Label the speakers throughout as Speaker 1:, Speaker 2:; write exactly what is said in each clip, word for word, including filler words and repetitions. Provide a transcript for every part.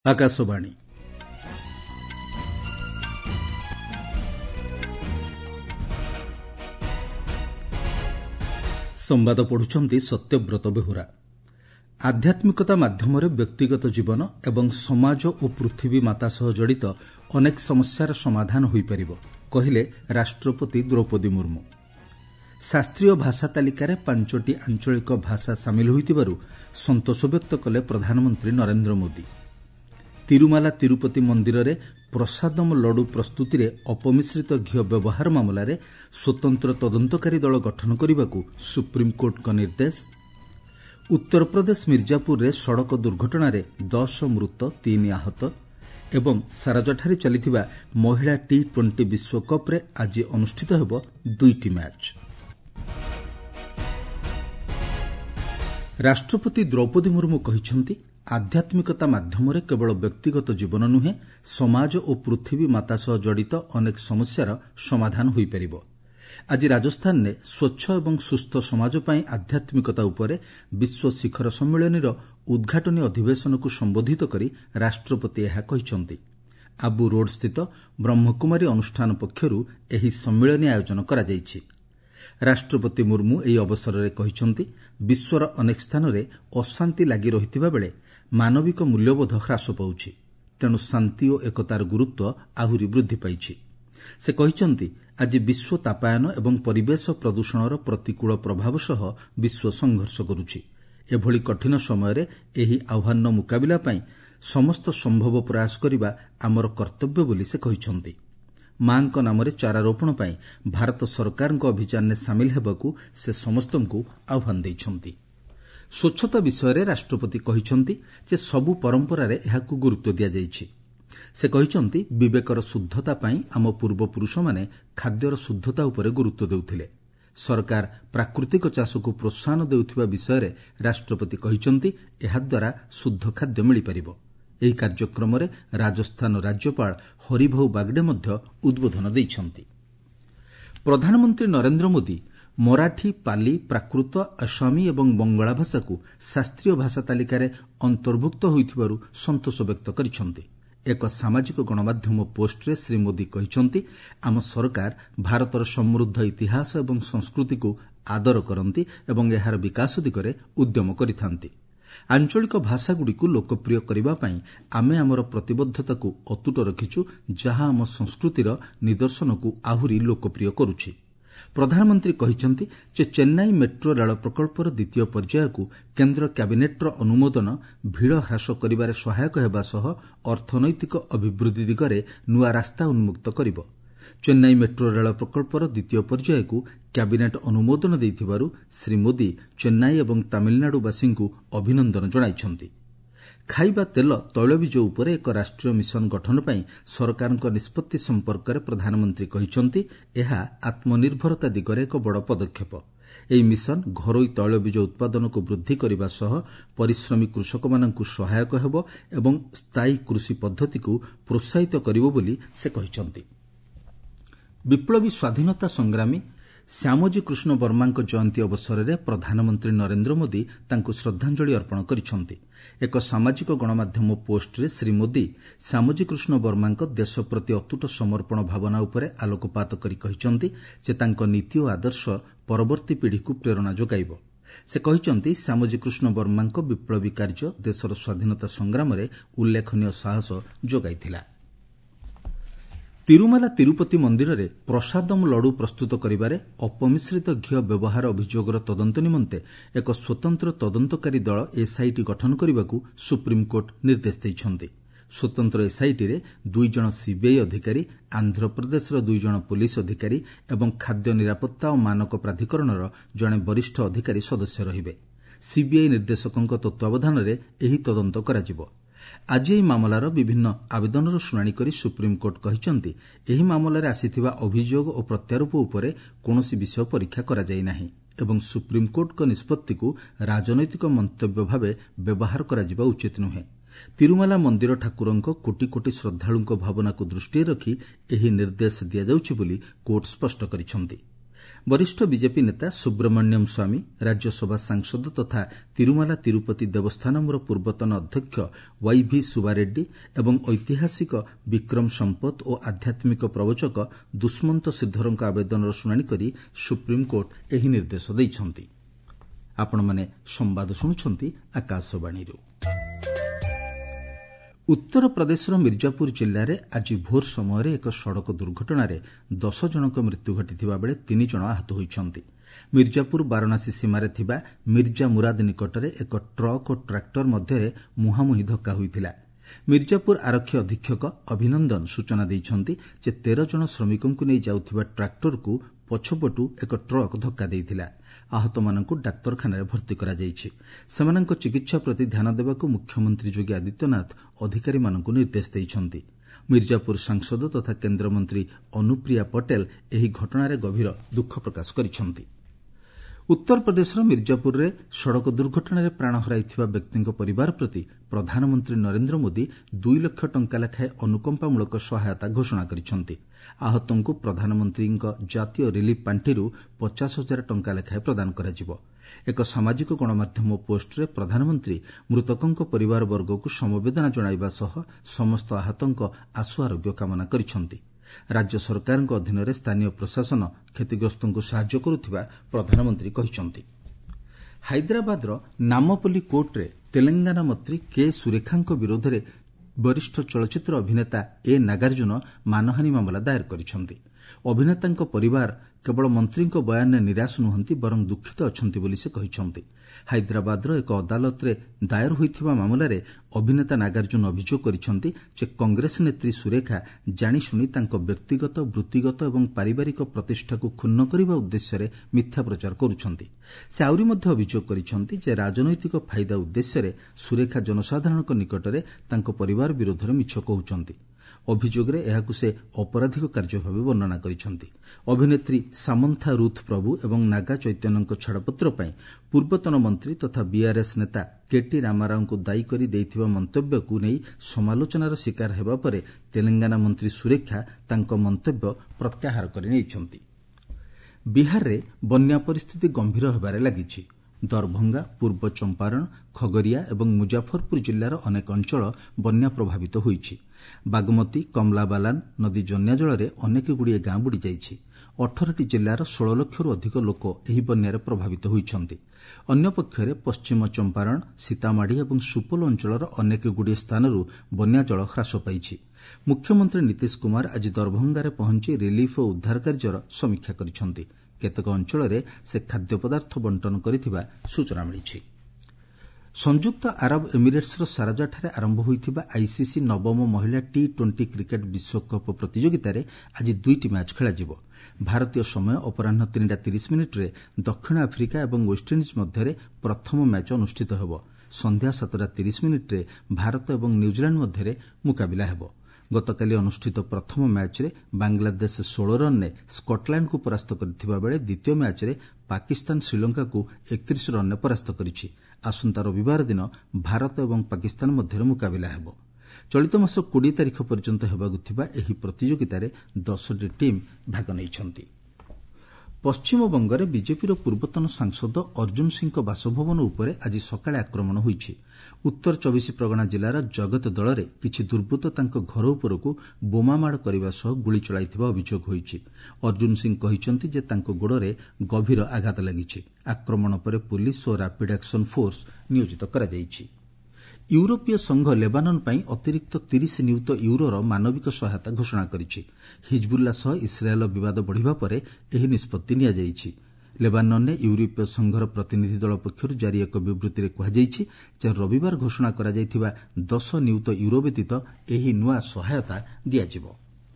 Speaker 1: ଆକାଶବାଣୀ ସମ୍ବାଦ ପଢୁଛନ୍ତି ସତ୍ୟବ୍ରତ ବେହୁରା। ଆଧ୍ୟାତ୍ମିକତା ମାଧ୍ୟମରେ ବ୍ୟକ୍ତିଗତ ଜୀବନ ଏବଂ ସମାଜ ଓ ପୃଥିବୀ ମାତା ସହ ଜଡ଼ିତ ଅନେକ ସମସ୍ୟାର ସମାଧାନ ହୋଇପାରିବ, କହିଲେ ରାଷ୍ଟ୍ରପତି ଦ୍ରୌପଦୀ ମୁର୍ମୁ। ଶାସ୍ତ୍ରୀୟ ଭାଷା ତାଲିକାରେ ପାଞ୍ଚଟି ଆଞ୍ଚଳିକ ଭାଷା ସାମିଲ ହୋଇଥିବାରୁ ସନ୍ତୋଷ ବ୍ୟକ୍ତ କଲେ ପ୍ରଧାନମନ୍ତ୍ରୀ ନରେନ୍ଦ୍ର ମୋଦି। ତିରୁମାଲା ତିରୁପତି ମନ୍ଦିରରେ ପ୍ରସାଦମ ଲଡୁ ପ୍ରସ୍ତୁତିରେ ଅପମିଶ୍ରିତ ଘିଅ ବ୍ୟବହାର ମାମଲାରେ ସ୍ୱତନ୍ତ୍ର ତଦନ୍ତକାରୀ ଦଳ ଗଠନ କରିବାକୁ ସୁପ୍ରିମକୋର୍ଟଙ୍କ ନିର୍ଦ୍ଦେଶ। ଉତ୍ତରପ୍ରଦେଶ ମିର୍ଜାପୁରରେ ସଡ଼କ ଦୁର୍ଘଟଣାରେ ଦଶ ମୃତ ତିନି ଆହତ ଏବଂ ସାରଜାଠାରେ ଚାଲିଥିବା ମହିଳା ଟି ଟ୍ୱେଣ୍ଟି ବିଶ୍ୱକପ୍ରେ ଆଜି ଅନୁଷ୍ଠିତ ହେବ ଦୁଇଟି ମ୍ୟାଚ୍। ରାଷ୍ଟ୍ରପତି ଦ୍ରୌପଦୀ ମୁର୍ମୁ କହିଛନ୍ତି, ଆଧ୍ୟାତ୍ମିକତା ମାଧ୍ୟମରେ କେବଳ ବ୍ୟକ୍ତିଗତ ଜୀବନ ନୁହେଁ, ସମାଜ ଓ ପୃଥିବୀ ମାତା ସହ ଜଡ଼ିତ ଅନେକ ସମସ୍ୟାର ସମାଧାନ ହୋଇପାରିବ। ଆଜି ରାଜସ୍ଥାନରେ ସ୍ୱଚ୍ଛ ଏବଂ ସୁସ୍ଥ ସମାଜ ପାଇଁ ଆଧ୍ୟାତ୍ମିକତା ଉପରେ ବିଶ୍ୱ ଶିଖର ସମ୍ମିଳନୀର ଉଦ୍ଘାଟନୀ ଅଧିବେଶନକୁ ସମ୍ବୋଧିତ କରି ରାଷ୍ଟ୍ରପତି ଏହା କହିଛନ୍ତି। ଆବୁ ରୋଡ୍ସ୍ଥିତ ବ୍ରହ୍ମକୁମାରୀ ଅନୁଷ୍ଠାନ ପକ୍ଷରୁ ଏହି ସମ୍ମିଳନୀ ଆୟୋଜନ କରାଯାଇଛି। ରାଷ୍ଟ୍ରପତି ମୁର୍ମୁ ଏହି ଅବସରରେ କହିଛନ୍ତି, ବିଶ୍ୱର ଅନେକ ସ୍ଥାନରେ ଅଶାନ୍ତି ଲାଗି ରହିଥିବା ବେଳେ ମାନବିକ ମୂଲ୍ୟବୋଧ ହ୍ରାସ ପାଉଛି, ତେଣୁ ଶାନ୍ତି ଓ ଏକତାର ଗୁରୁତ୍ୱ ଆହୁରି ବୃଦ୍ଧି ପାଇଛି। ସେ କହିଛନ୍ତି, ଆଜି ବିଶ୍ୱ ତାପାୟନ ଏବଂ ପରିବେଶ ପ୍ରଦୂଷଣର ପ୍ରତିକୂଳ ପ୍ରଭାବ ସହ ବିଶ୍ୱ ସଂଘର୍ଷ କରୁଛି। ଏଭଳି କଠିନ ସମୟରେ ଏହି ଆହ୍ୱାନର ମୁକାବିଲା ପାଇଁ ସମସ୍ତ ସମ୍ଭବ ପ୍ରୟାସ କରିବା ଆମର କର୍ତ୍ତବ୍ୟ ବୋଲି ସେ କହିଛନ୍ତି। ମାଙ୍କ ନାମରେ ଚାରାରୋପଣ ପାଇଁ ଭାରତ ସରକାରଙ୍କ ଅଭିଯାନରେ ସାମିଲ ହେବାକୁ ସେ ସମସ୍ତଙ୍କୁ ଆହ୍ୱାନ ଦେଇଛନ୍ତି। ସ୍ୱଚ୍ଛତା ବିଷୟରେ ରାଷ୍ଟ୍ରପତି କହିଛନ୍ତି ଯେ ସବୁ ପରମ୍ପରାରେ ଏହାକୁ ଗୁରୁତ୍ୱ ଦିଆଯାଇଛି। ସେ କହିଛନ୍ତି, ବିବେକର ଶୁଦ୍ଧତା ପାଇଁ ଆମ ପୂର୍ବପୁରୁଷମାନେ ଖାଦ୍ୟର ଶୁଦ୍ଧତା ଉପରେ ଗୁରୁତ୍ୱ ଦେଉଥିଲେ। ସରକାର ପ୍ରାକୃତିକ ଚାଷକୁ ପ୍ରୋତ୍ସାହନ ଦେଉଥିବା ବିଷୟରେ ରାଷ୍ଟ୍ରପତି କହିଛନ୍ତି, ଏହାଦ୍ୱାରା ଶୁଦ୍ଧ ଖାଦ୍ୟ ମିଳିପାରିବ। ଏହି କାର୍ଯ୍ୟକ୍ରମରେ ରାଜସ୍ଥାନ ରାଜ୍ୟପାଳ ହରିଭାଉ ବାଗଡେ ମଧ୍ୟ ଉଦ୍ବୋଧନ ଦେଇଛନ୍ତି। ପ୍ରଧାନମନ୍ତ୍ରୀ ନରେନ୍ଦ୍ର ମୋଦି ମରାଠୀ, ପାଲି, ପ୍ରାକୃତ, ଆସାମୀ ଏବଂ ବଙ୍ଗଳା ଭାଷାକୁ ଶାସ୍ତ୍ରୀୟ ଭାଷା ତାଲିକାରେ ଅନ୍ତର୍ଭୁକ୍ତ ହୋଇଥିବାରୁ ସନ୍ତୋଷ ବ୍ୟକ୍ତ କରିଛନ୍ତି। ଏକ ସାମାଜିକ ଗଣମାଧ୍ୟମ ପୋଷ୍ଟରେ ଶ୍ରୀ ମୋଦି କହିଛନ୍ତି, ଆମ ସରକାର ଭାରତର ସମୃଦ୍ଧ ଇତିହାସ ଏବଂ ସଂସ୍କୃତିକୁ ଆଦର କରନ୍ତି ଏବଂ ଏହାର ବିକାଶ ଦିଗରେ ଉଦ୍ୟମ କରିଥାନ୍ତି। ଆଞ୍ଚଳିକ ଭାଷାଗୁଡ଼ିକୁ ଲୋକପ୍ରିୟ କରିବା ପାଇଁ ଆମେ ଆମର ପ୍ରତିବଦ୍ଧତାକୁ ଅତୁଟ ରଖିଛୁ, ଯାହା ଆମ ସଂସ୍କୃତିର ନିଦର୍ଶନକୁ ଆହୁରି ଲୋକପ୍ରିୟ କରୁଛି। ପ୍ରଧାନମନ୍ତ୍ରୀ କହିଛନ୍ତି ଯେ ଚେନ୍ନାଇ ମେଟ୍ରୋ ରେଳ ପ୍ରକଳ୍ପର ଦ୍ୱିତୀୟ ପର୍ଯ୍ୟାୟକୁ କେନ୍ଦ୍ର କ୍ୟାବିନେଟ୍ର ଅନୁମୋଦନ ଭିଡ଼ ହ୍ରାସ କରିବାରେ ସହାୟକ ହେବା ସହ ଅର୍ଥନୈତିକ ଅଭିବୃଦ୍ଧି ଦିଗରେ ନୂଆ ରାସ୍ତା ଉନ୍ମୁକ୍ତ କରିବ। ଚେନ୍ନାଇ ମେଟ୍ରୋ ରେଳ ପ୍ରକଳ୍ପର ଦ୍ୱିତୀୟ ପର୍ଯ୍ୟାୟକୁ କ୍ୟାବିନେଟ୍ ଅନୁମୋଦନ ଦେଇଥିବାରୁ ଶ୍ରୀ ମୋଦି ଚେନ୍ନାଇ ଏବଂ ତାମିଲନାଡୁବାସୀଙ୍କୁ ଅଭିନନ୍ଦନ ଜଣାଇଛନ୍ତି। ଖାଇବା ତେଲ ତୈଳବୀଜ ଉପରେ ଏକ ରାଷ୍ଟ୍ରୀୟ ମିଶନ ଗଠନ ପାଇଁ ସରକାରଙ୍କ ନିଷ୍ପତ୍ତି ସମ୍ପର୍କରେ ପ୍ରଧାନମନ୍ତ୍ରୀ କହିଛନ୍ତି, ଏହା ଆତ୍ମନିର୍ଭରତା ଦିଗରେ ଏକ ବଡ଼ ପଦକ୍ଷେପ। ଏହି ମିଶନ ଘରୋଇ ତୈଳବୀଜ ଉତ୍ପାଦନକୁ ବୃଦ୍ଧି କରିବା ସହ ପରିଶ୍ରମୀ କୃଷକମାନଙ୍କୁ ସହାୟକ ହେବ ଏବଂ ସ୍ଥାୟୀ କୃଷି ପଦ୍ଧତିକୁ ପ୍ରୋତ୍ସାହିତ କରିବ ବୋଲି ସେ କହିଛନ୍ତି। ବିପ୍ଳବୀ ସ୍ୱାଧୀନତା ସଂଗ୍ରାମୀ ଶ୍ୟାମଜୀ କୃଷ୍ଣ ବର୍ମାଙ୍କ ଜୟନ୍ତୀ ଅବସରରେ ପ୍ରଧାନମନ୍ତ୍ରୀ ନରେନ୍ଦ୍ର ମୋଦି ତାଙ୍କୁ ଶ୍ରଦ୍ଧାଞ୍ଜଳି ଅର୍ପଣ କରିଛନ୍ତି। ଏକ ସାମାଜିକ ଗଣମାଧ୍ୟମ ପୋଷ୍ଟରେ ଶ୍ରୀ ମୋଦି ଶ୍ୟାମଜୀ କୃଷ୍ଣ ବର୍ମାଙ୍କ ଦେଶ ପ୍ରତି ଅତୁଟ ସମର୍ପଣ ଭାବନା ଉପରେ ଆଲୋକପାତ କରି କହିଛନ୍ତି ଯେ ତାଙ୍କ ନୀତି ଓ ଆଦର୍ଶ ପରବର୍ତ୍ତୀ ପିଢ଼ିକୁ ପ୍ରେରଣା ଯୋଗାଇବ। ସେ କହିଛନ୍ତି, ଶ୍ୟାମଜୀ କୃଷ୍ଣ ବର୍ମାଙ୍କ ବିପ୍ଳବୀ କାର୍ଯ୍ୟ ଦେଶର ସ୍ୱାଧୀନତା ସଂଗ୍ରାମରେ ଉଲ୍ଲେଖନୀୟ ସାହସ ଯୋଗାଇଥିଲା। ତିରୁମାଲା ତିରୁପତି ମନ୍ଦିରରେ ପ୍ରସାଦମ ଲଡୁ ପ୍ରସ୍ତୁତ କରିବାରେ ଅପମିଶ୍ରିତ ଘିଅ ବ୍ୟବହାର ଅଭିଯୋଗର ତଦନ୍ତ ନିମନ୍ତେ ଏକ ସ୍ୱତନ୍ତ୍ର ତଦନ୍ତକାରୀ ଦଳ ଏସ୍ଆଇଟି ଗଠନ କରିବାକୁ ସୁପ୍ରିମକୋର୍ଟ ନିର୍ଦ୍ଦେଶ ଦେଇଛନ୍ତି। ସ୍ୱତନ୍ତ୍ର ଏସ୍ଆଇଟିରେ ଦୁଇ ଜଣ ସିବିଆଇ ଅଧିକାରୀ, ଆନ୍ଧ୍ରପ୍ରଦେଶର ଦୁଇ ଜଣ ପୁଲିସ୍ ଅଧିକାରୀ ଏବଂ ଖାଦ୍ୟ ନିରାପତ୍ତା ଓ ମାନକ ପ୍ରାଧିକରଣର ଜଣେ ବରିଷ୍ଠ ଅଧିକାରୀ ସଦସ୍ୟ ରହିବେ। ସିବିଆଇ ନିର୍ଦ୍ଦେଶକଙ୍କ ତତ୍ତ୍ୱାବଧାନରେ ଏହି ତଦନ୍ତ କରାଯିବ। ଆଜି ଏହି ମାମଲାର ବିଭିନ୍ନ ଆବେଦନର ଶୁଣାଣି କରି ସୁପ୍ରିମକୋର୍ଟ କହିଛନ୍ତି, ଏହି ମାମଲାରେ ଆସିଥିବା ଅଭିଯୋଗ ଓ ପ୍ରତ୍ୟାରୋପ ଉପରେ କୌଣସି ବିଷୟ ପରୀକ୍ଷା କରାଯାଇ ନାହିଁ ଏବଂ ସୁପ୍ରିମକୋର୍ଟଙ୍କ ନିଷ୍ପତ୍ତିକୁ ରାଜନୈତିକ ମନ୍ତବ୍ୟ ଭାବେ ବ୍ୟବହାର କରାଯିବା ଉଚିତ ନୁହେଁ। ତିରୁମାଲା ମନ୍ଦିର ଠାକୁରଙ୍କ କୋଟି କୋଟି ଶ୍ରଦ୍ଧାଳୁଙ୍କ ଭାବନାକୁ ଦୃଷ୍ଟିରେ ରଖି ଏହି ନିର୍ଦ୍ଦେଶ ଦିଆଯାଉଛି ବୋଲି କୋର୍ଟ ସ୍ପଷ୍ଟ କରିଛନ୍ତି। वरिष्ठ बीजेपी नेता सुब्रमण्यम स्वामी राज्यसभा सांसद तथा तिरुमाला तिरुपति देवस्थानमर पूर्वतन अध्यक्ष वाई भी सुब्बारेड्डी एवं ऐतिहासिक विक्रम संपत और आध्यात्मिक प्रवचक दुष्मंत श्रीधरଙ୍କ आवेदनर शुणाणी करी सुप्रीमकोर्ट ଏହି निर्देश ଦେଇଛନ୍ତି। ଆପଣମାନେ ସମ୍ବାଦ ଶୁଣୁଛନ୍ତି ଆକାଶବାଣୀରୁ। उत्तर प्रदेशर मिर्जापुर जिल्लार आज भोर समय एक सड़क दुर्घटन दस जनक मृत्यु घटिथिबा बेले तीन जन आहत होइछन्ति। मिर्जापुर वाराणसी सीमार थिबा मिर्जा मुराद निकटरे एक ट्रक और ट्रैक्टर मध्य मुहांमुही धक्का होइथिला। मिर्जापुर आरक्षी अधीक्षक अभिनंदन सूचना दैछन्ति जे तेरह जन श्रमिकଙ୍କୁ ନେଇ ଯାଉଥିବା ଟ୍ରାକ୍ଟରକୁ ପଛପଟୁ ଏକ ଟ୍ରକ୍ ଧକ୍କା ଦେଇଥିଲା। आहतମାନଙ୍କୁ ଡାକ୍ତରଖାନାରେ ଭର୍ତ୍ତି କରାଯାଇଛି। ସେମାନଙ୍କ ଚିକିତ୍ସା ପ୍ରତି ଧ୍ୟାନ ଦେବାକୁ ମୁଖ୍ୟମନ୍ତ୍ରୀ ଯୋଗୀ ଆଦିତ୍ୟନାଥ ଅଧିକାରୀମାନଙ୍କୁ ନିର୍ଦ୍ଦେଶ ଦେଇଛନ୍ତି। ମିର୍ଜାପୁର ସାଂସଦ ତଥା କେନ୍ଦ୍ରମନ୍ତ୍ରୀ ଅନୁପ୍ରିୟା ପଟେଲ ଏହି ଘଟଣାରେ ଗଭୀର ଦୁଃଖ ପ୍ରକାଶ କରିଛନ୍ତି। उत्तर प्रदेशर मिर्जापुर सड़क दुर्घटन प्राण हराइथिबा व्यक्तिଙ୍କ परिवार प्रति प्रधानमंत्री नरेंद्र मोदी दुई लाख टंका लेखाएं अनुकंपामूलक सहायता घोषणा करिसेंति। आहतଙ୍କୁ प्रधानमंत्री जातीय रिलीफ पांठिरू पचास हजार टंका लेखाएं प्रदान कराजिबो। एक सामाजिक गणमाध्यम पोस्टरे प्रधानमंत्री मृतकଙ୍କ परिवार वर्गକୁ समवेदना जणाइबा सह समस्त आहतଙ୍କ आशु आरोग्य कामना करिसेंति। राज्य सरकार अधीन स्थानीय प्रशासन क्षतिग्रस्त साहाय्य करुथिबा प्रधानमंत्री कहिसेंति। हैदराबादर नामपल्ली कोर्टरे तेलंगाना मंत्री के सुरेखा विरोध में वरिष्ठ चलचित्र अभिनेता ए नागार्जुन मानहानि मामला दायर करिसेंति। अभिनेता परिवार केवल मंत्री बयान निराश नुहंती बरं दुखित अछंती बोली से कहिसेंति। हैदराबादर एक अदालत रे दायर होइथिबा मामलारे अभिनेता नागार्जुन अभियोग करिसेंति जे कांग्रेस नेत्री सुरेखा जानिशुनी तांको व्यक्तिगत वृत्तिगत एवं पारिवारिक प्रतिष्ठा को क्षुण्ण करबा उद्देश्य रे मिथ्या प्रचार करुछंती। से आउरी मध्य अभियोग करिसेंति जे राजनैतिक फायदा उद्देश्य रे सुरेखा जनसाधारणक निकटरे तांको परिवार विरोध रे मिछ कहउछंती। अभियोगरे एहाकु से अपराधिक कार्य भाव वर्णना करिसेंति। अभिनेत्री सामंथा रुथ प्रभु एवं नागा चैतन्यଙ୍କ छाड़पत्र ପାଇଁ पूर्वतन मंत्री तथा बीआरएस नेता केटी रामाराव को दायी करी देइथिबा मंतव्य को नहीं समालोचनार शिकार हेबा परे तेलंगाना मंत्री सुरेखा तांको मंतव्य प्रत्याहार करि नेइछंती। बिहार रे बन्या परिस्थिति गंभीर हेबारे लागिछि। दरभंगा पूर्व चंपारण खगरिया एवं मुजफ्फरपुर जिल्लार अनेक अंचल बन्या प्रभावित होइछि। बागमती कमलाबालान नदी जन्या जल अनेक गुड़िए गां बुड़ी जाइछि। अठारह जिल्लार सोलह लक्षरू अधिक लोक एही बन्यारे प्रभावित होइछन्ति। अन्य पक्षरे पश्चिम चंपारण सीतामाढ़ी एवं सुपौल अंचलर अनेक गुड़िए स्थानरू बन्या जल ह्रास पाइछि। मुख्यमंत्री नीतीश कुमार आज दरभंगारे पहुंची रिलीफ और उद्धार कार्यर समीक्षा करिसेंति। केतेक अंचल से खाद्य पदार्थ बंटन करिथिबा सूचना मिलिछि। संयुक्त अरब एमिरेट्सर सारजाठारे आरंभ होइथिबा आईसीसी नवम महिला टी ट्वेंटी क्रिकेट विश्वकप प्रतियोगितार आज दुईटी मैच खेलाजिबो। भारतीय समय अपराह्न तीनटा तीस मिनिट्रे दक्षिण आफ्रिका और वेस्टइंडिज मध्य प्रथम मैच अनुष्ठित हेबो। संध्या सातटा तीस मिनिट्रे भारत और न्यूजीलैंड मध्य मुकाबिला हेबो। गतकाली अनुष्ठित प्रथम मैच रे बांग्लादेश सोलह रन ने स्कटलैंड को परास्त करथिबा बेले द्वितीय मैच रे पाकिस्तान श्रीलंका को इकतीस रन ने परास्त करिछि। आसंता रविवार दिन भारत और पाकिस्तान मध्य मुकाबिला हेबो। चलित मास बीस तारिख पर्यंत हेबाकु थिबा एही प्रतियोगितारे दसटी टीम भाग नैछन्ति। पश्चिमबंगरे बीजेपीर पूर्वतन सांसद अर्जुन सिंह बासभवन उपरे आज सकाळे आक्रमण होइछि। उत्तर चौबीस परगना जिलार जगत दलरे किछि दुर्बृत्त तांको घर उपरकू बोमामाड़ करबा सह गुली चलाइथिबा अभियोग होइछि। अर्जुन सिंह कहिसेंति जे तांको गोड़रे गभीर आघात लागिछि। आक्रमण परे पुलिस और रैपिड एक्शन फोर्स नियोजित करा जाइछि। यूरोपीय संघ लेबानन पई अतिरिक्त तीस नियुत यूरोर मानविक सहायता घोषणा करिछि। हिजबुल्ला सह इस्राएल विवाद बढ़िबा परे एही निष्पत्ति निया जाइछि। लेबानन ने यूरोपीय संघर प्रतिनिधि दल पक्षरु जारी एक विबृत्ति रे कुहाଯାଇଛି जे रविवार घोषणा करा जाइथिबा दस नियुत यूरो व्यतीत एही नुआ सहायता दियाजिबो।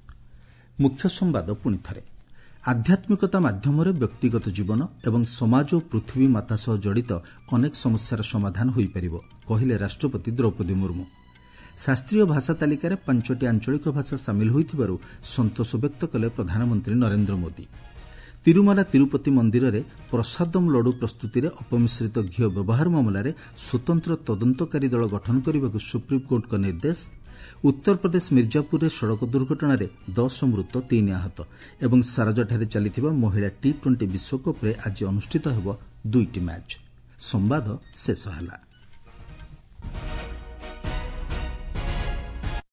Speaker 1: मुख्य संवाद पुनि थरे। आध्यात्मिकता माध्यमरे व्यक्तिगत जीवन एवं समाज और पृथ्वी माता सह जड़ित अनेक समस्यार समाधान होई परिबो कहिले राष्ट्रपति द्रौपदी मुर्मू। शास्त्रीय भाषा तालिकार पांचटी आंचलिक भाषा सामिल होइथिबारु संतोष व्यक्त कले प्रधानमंत्री नरेंद्र मोदी। तिरुमाला तिरुपति मंदिर रे प्रसादम लड्डू प्रस्तुति रे अपमिश्रित घी व्यवहार मामलें स्वतंत्र तदंतकारी दल गठन करने सुप्रीमकोर्ट का निर्देश। उत्तर प्रदेश मिर्जापुर सड़क दुर्घटना दस मृत तीन आहत और सारजाठारे चली महिला टी ट्वेंटी विश्वकप्रे आज अनुष्ठित होब दुईटी मैच। संवाद शेष होला।